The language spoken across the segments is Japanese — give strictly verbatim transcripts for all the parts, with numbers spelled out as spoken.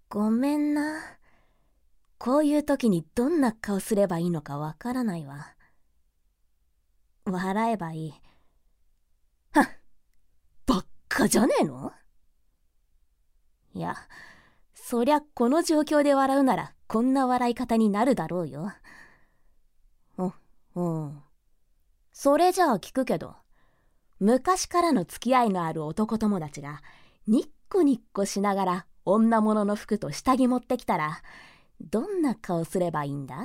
ごめんな。こういう時にどんな顔すればいいのかわからないわ。笑えばいい。はっ、ばっかじゃねえの？いや、そりゃこの状況で笑うならこんな笑い方になるだろうよ。お、うん。それじゃあ聞くけど、昔からの付き合いのある男友達がニッコニッコしながら女物の服と下着持ってきたら、どんな顔すればいいんだ？ん？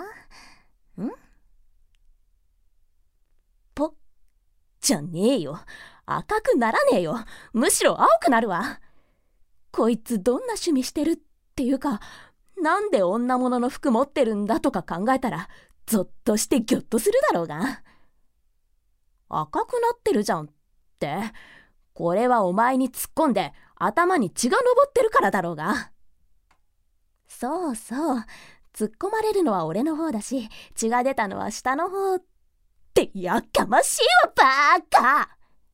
ぽっじゃねえよ。赤くならねえよ。むしろ青くなるわ。こいつどんな趣味してるっていうか、なんで女物の服持ってるんだとか考えたらゾッとしてギョッとするだろうが。赤くなってるじゃんって、これはお前に突っ込んで頭に血が上ってるからだろうが。そうそう、突っ込まれるのは俺の方だし、血が出たのは下の方ってやかましいわ、バーカ。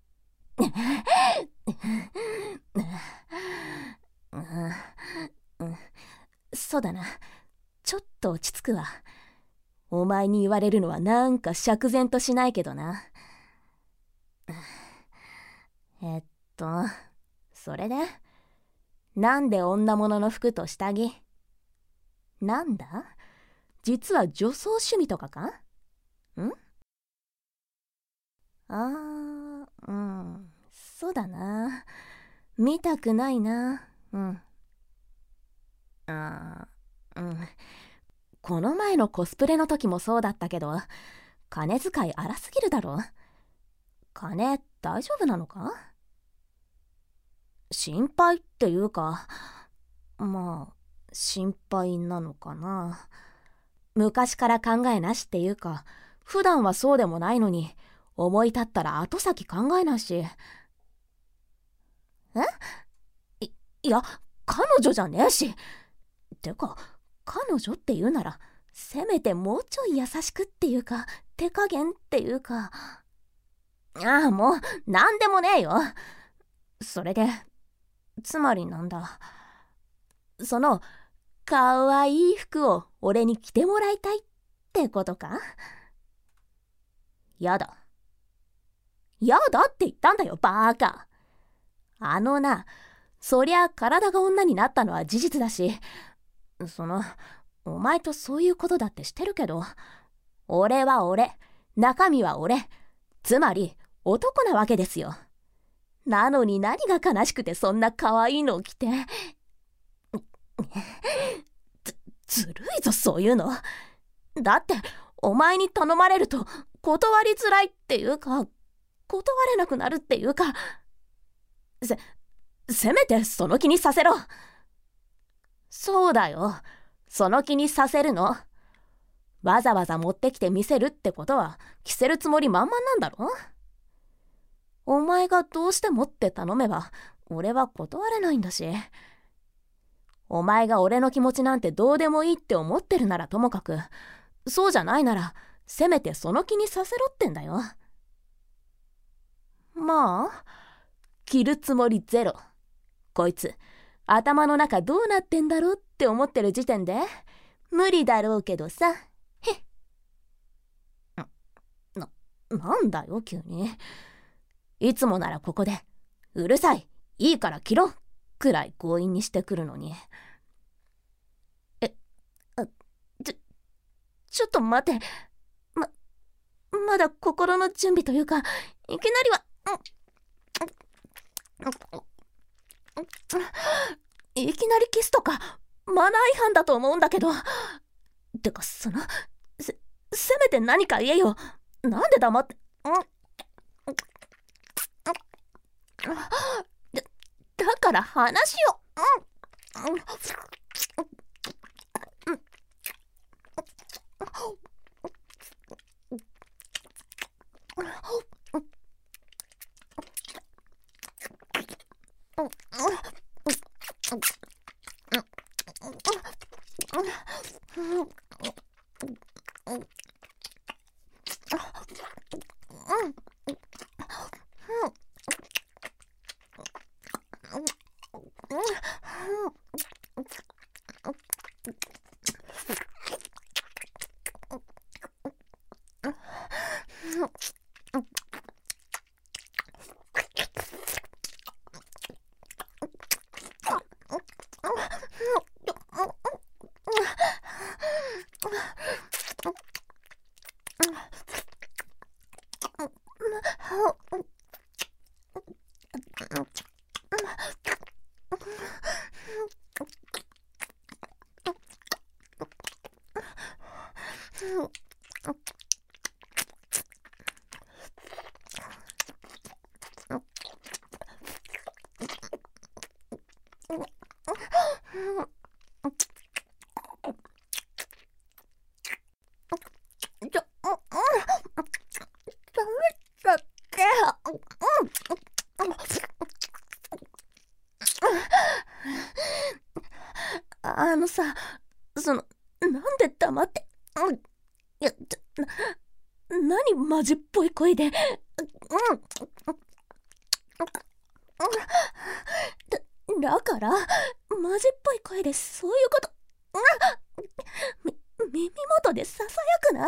そうだな、ちょっと落ち着くわ。お前に言われるのはなんか釈然としないけどな。えっとそれで、なんで女物の服と下着？なんだ？実は女装趣味とかか？ん？あー、うん、そうだな。見たくないな。うん。あー、うん。この前のコスプレの時もそうだったけど、金遣い荒すぎるだろ。金大丈夫なのか？心配っていうか、まあ心配なのかな。昔から考えなしっていうか、普段はそうでもないのに、思い立ったら後先考えないし。え？い、いや、彼女じゃねえし。てか、彼女って言うなら、せめてもうちょい優しくっていうか、手加減っていうか。ああ、もう、なんでもねえよ。それで、つまりなんだ。その、かわいい服を俺に着てもらいたいってことか？やだ。やだって言ったんだよ、バーカ。あのな、そりゃ体が女になったのは事実だし、その、お前とそういうことだってしてるけど、俺は俺、中身は俺、つまり男なわけですよ。なのに何が悲しくてそんな可愛いのを着て。ず、ずるいぞそういうの。だってお前に頼まれると断りづらいっていうか、断れなくなるっていうか、せ、せめてその気にさせろ。そうだよ、その気にさせるの。わざわざ持ってきて見せるってことは着せるつもり満々なんだろ。お前がどうしてもって頼めば俺は断れないんだし。お前が俺の気持ちなんてどうでもいいって思ってるならともかく、そうじゃないならせめてその気にさせろってんだよ。まあ着るつもりゼロ。こいつ頭の中どうなってんだろうって思ってる時点で無理だろうけどさ。へっ。な、なんだよ急に。いつもならここでうるさい、いいから着ろくらい強引にしてくるのに。え、あ、ちょ、ちょっと待って。ま、まだ心の準備というか、いきなりは、いきなりキスとかマナー違反だと思うんだけど。てかその、せ、せめて何か言えよ。なんで黙って、だ、だから話を。 あのさ、その、なんで黙って、うん、いや、ちょ、な、何マジっぽい声で、うん、だ、だから、マジっぽい声でそういうこと、み、耳元でささやくな。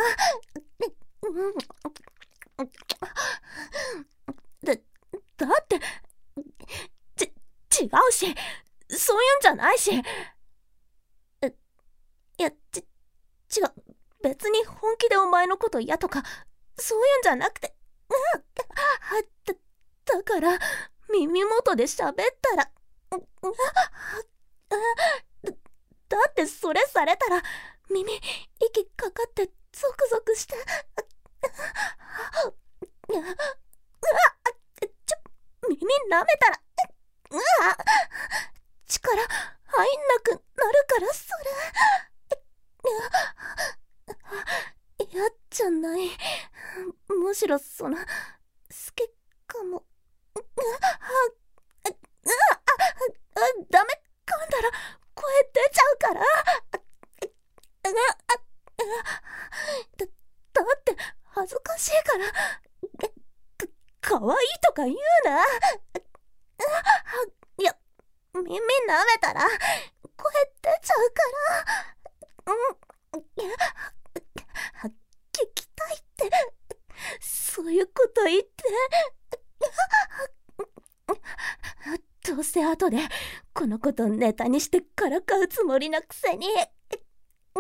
だ、だって、ち、違うし、そういうんじゃないし。え、いや、ち、違う。別に本気でお前のこと嫌とか、そういうんじゃなくて、うん、だ、だから、耳元で喋ったら、だ、だってそれされたら、耳、息かかってゾクゾクして、うわ、ちょ、耳舐めたら、うわ、力入んなくなるからそれ、嫌じゃない。むしろその好きかも。あ、あ、あ、ダメ、噛んだら声出ちゃうから。だ、だって恥ずかしいから。か、かわいいとか言うな。いや、耳舐めたら声出ちゃうから。うん、聞きたいって、そういうこと言って。どうせ後でこのことネタにしてからかうつもりなくせに。あ、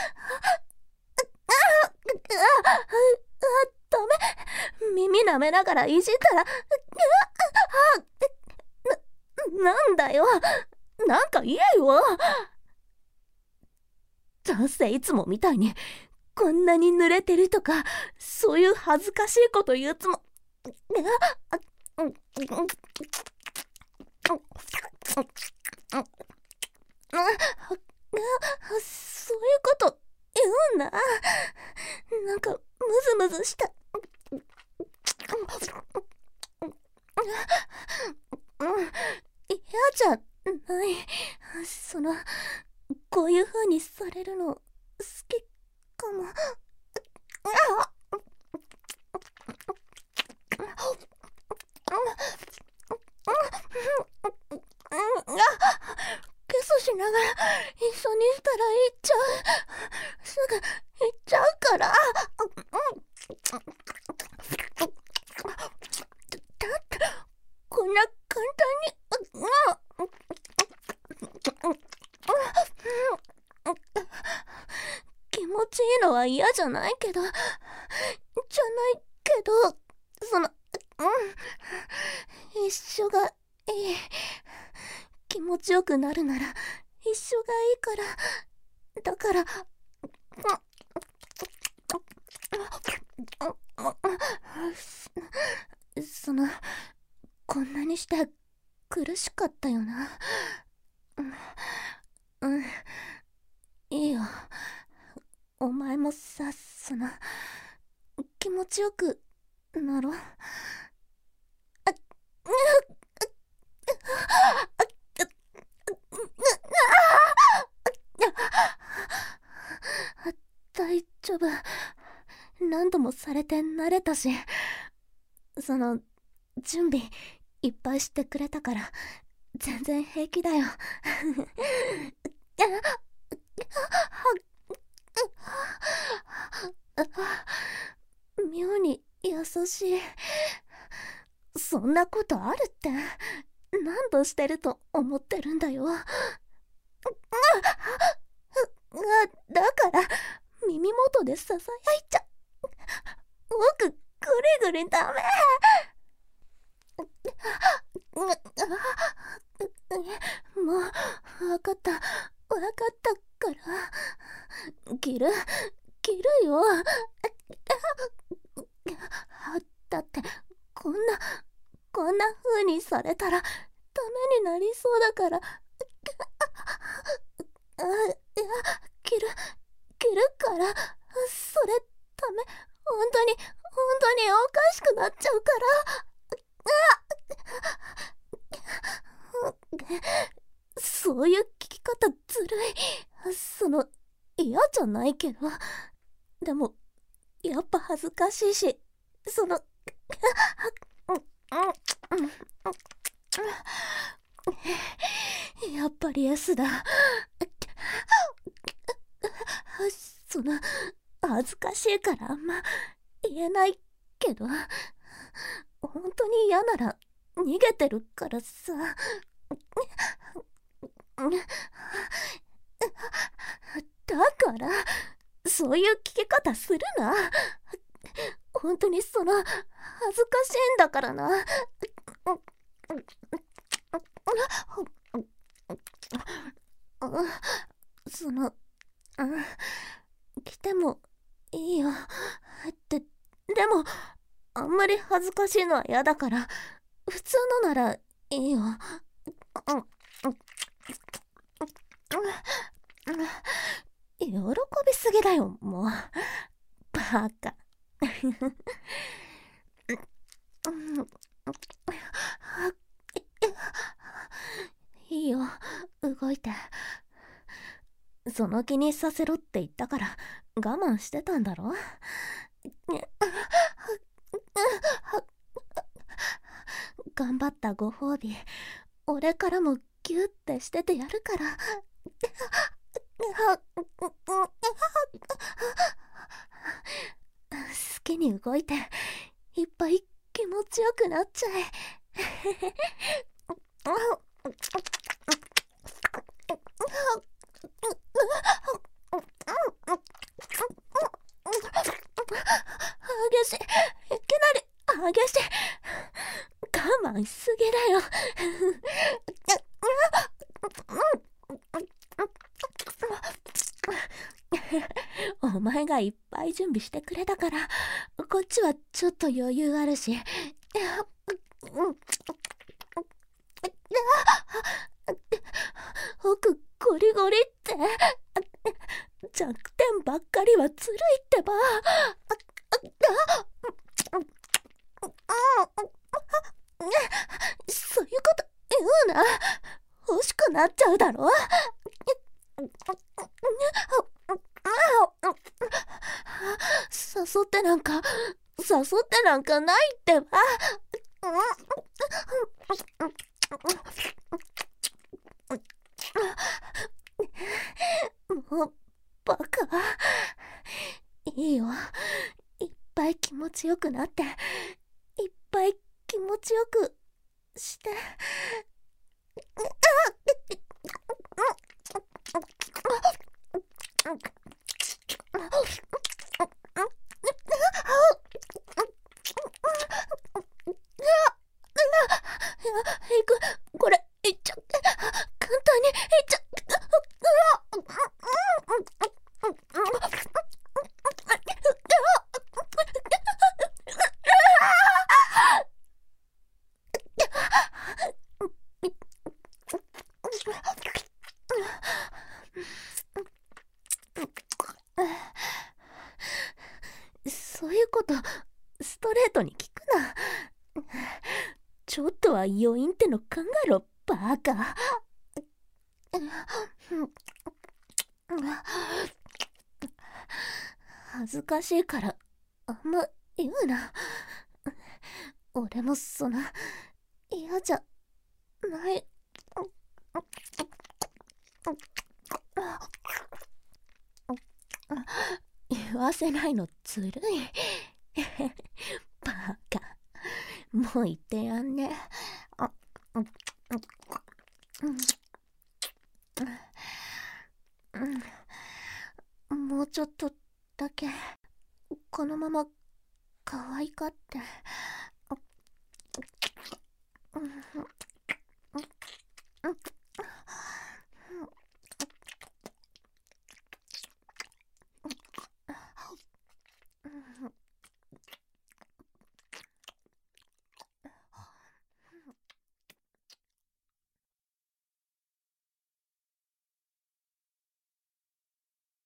ダメ、耳舐めながらいじったら、な、なんだよ、なんか言えよ。どうせいつもみたいにこんなに濡れてるとか、そういう恥ずかしいこと言うつも、そういうこと言うな。なんかムズムズした。嫌じゃない。その、こういう風にされるの好きかも。キスしながら一緒にしたら行っちゃう。すぐ行っちゃうから。だってこんな簡単に。気持ちいいのは嫌じゃないけど、じゃないけど、その、うん、一緒がいい。気持ちよくなるなら一緒がいいから。だから、その、こんなにして苦しかったよな。うん、いいよ。お前もさ、その、気持ちよくなろう。大丈夫。何度もされて慣れたし、その、準備いっぱいしてくれたから全然平気だよ。妙に優しい。そんなことあるって。何度してると思ってるんだよ。だから耳元でささやいちゃ。僕グリグリダメ。もう分かった分かったから切る切るよ。だってこんなこんな風にされたらダメになりそうだから。あ、いや、切る切るから。それダメ。本当に本当におかしくなっちゃうから。そういう聞き方ずるずるい。その、嫌じゃないけど、でも、やっぱ恥ずかしいし、その、やっぱり S だ。その、恥ずかしいからあんま言えないけど、本当に嫌なら逃げてるからさ。だからそういう聞き方するな。本当にその恥ずかしいんだからな。その来てもいいよって。でもあんまり恥ずかしいのは嫌だから、普通のならいいよ。喜びすぎだよ、もう。バカ。いいよ、動いて。その気にさせろって言ったから我慢してたんだろ。頑張ったご褒美、俺からもギュッてしててやるから。好きに動いて、いっぱい気持ちよくなっちゃえ。激しい、いきなり激しい。我慢しすぎだよ。お前がいっぱい準備してくれたから、こっちはちょっと余裕あるし。奥ゴリゴリって弱点ばっかりはずるいってば。そういうこと言うな。欲しくなっちゃうだろ。誘ってなんか誘ってなんかないってば。もうバカ。いいよ、いっぱい気持ちよくなって、いっぱい気持ちよくして。いく、これいっちゃって、簡単にいっちゃって。そういうことストレートに聞くな。ちょっとは余韻っての考えろ、バカ。恥ずかしいからあんま言うな。俺もその嫌じゃない。言わせないのずるい。バカ、もう言ってやんね。もうちょっとだけこのまま可愛がって。